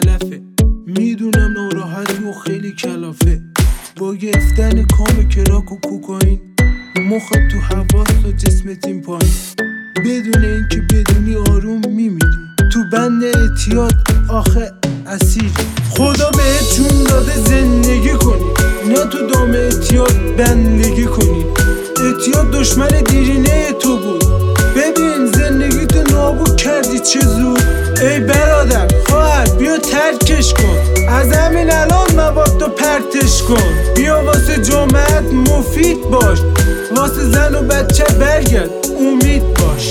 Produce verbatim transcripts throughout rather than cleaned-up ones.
علفه. میدونم ناراحتی و خیلی کلافه، با گرفتن کام کراک و کوکائین مخت تو حواس و جسمت این پایین. بدون اینکه بدونی آروم میمیری تو بند اعتیاد، آخه اسیر. خدا بهت جون داده زندگی کنی، نه تو دام اعتیاد بندگی کنی. اعتیاد دشمن دیرینه تو بود، ببین زندگی تو نابود کردی چه زود. ای برادر خواهر بیا ترکش کن، از همین الان مواد تو پرتش کن. بیا واسه جامعت مفید باش، واسه زن و بچه برگرد امید باش.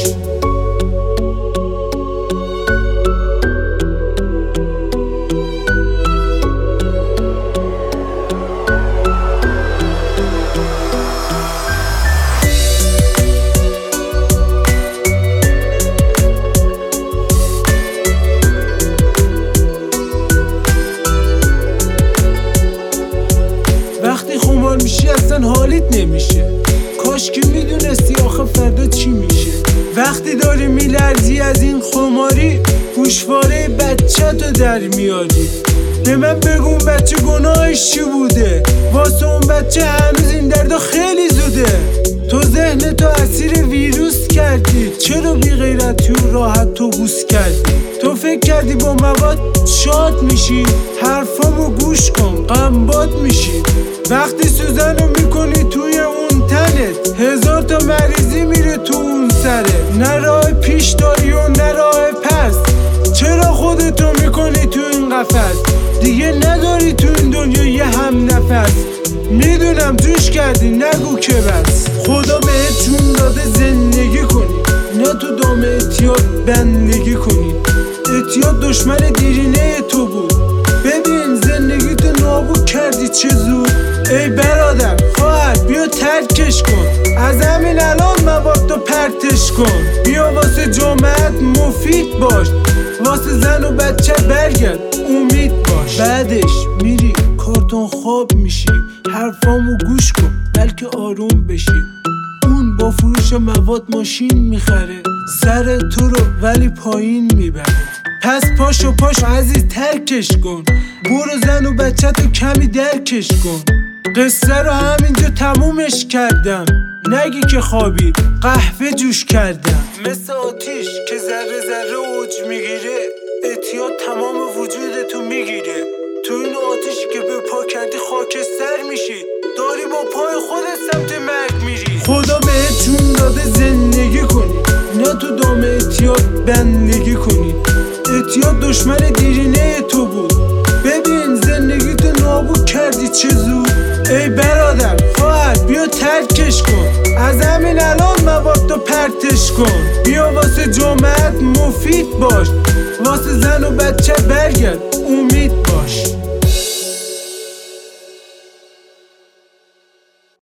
وقتی خمار میشی اصلا حالیت نمیشه، کاش که میدونستی آخه فردا چی میشه. وقتی داری میلرزی از این خماری، گوشواره بچه تو در میاری. به من بگون بچه گناهش چی بوده، واسه اون بچه هنوز این دردا خیلی زوده. تو ذهن تو اسیر ویروس کردی، چرا بی غیرتی و راحت تو بوس کردی؟ تو فکر کردی با مواد شاد میشی، حرفامو گوش کن غمباد میشی. وقتی سوزنو میکنی توی اون تنت، هزار تا مریضی میره تو اون سره. نه راه پیش داری و نه راه پس، چرا خودتو میکنی تو این قفس؟ دیگه نداری تو این دنیا یه هم نفس. میدونم توش کردی نگو که بس. خدا بهت جون داده زندگی کنی، نه تو دام اعتیاد بندگی کنی. اعتیاد دشمن دیرینه تو بود، ببین زندگی تو نابود کردی چه زود. ای برادر خواهر بیا ترکش کن، از همین الان مواد تو پرتش کن. بیا واسه جامعت مفید باش، واسه زن و بچه برگرد امید باش. بعدش میری کارتون خواب میشی، حرفامو گوش کن بلکه آروم بشی. اون با فروش مواد ماشین میخره، سر تو رو ولی پایین میبره. پس پاشو پاشو عزیز ترکش کن، برو زن و بچه تو کمی درکش کن. قصه رو همینجا تمومش کردم، نگی که خوابی قهوه جوش کردم. مثل آتیش که ذره ذره اوج میگیره، اعتیاد تمام وجودتو میگیره. تو این آتیشی که به پا کردی خاکستر میشی، داری با پای خودت سمت مرگ میری. خدا بهت جون داده زندگی کنی، نه تو دام اعتیاد بندگی کنی. اعتیاد دشمن دیرینه تو بود، ببین زندگی تو نابود کردی چه زود. ای برادر خواهر بیا ترکش کن، از همین الان مواد تو پرتش کن. بیا واسه جامعت مفید باش، واسه زن و بچه برگرد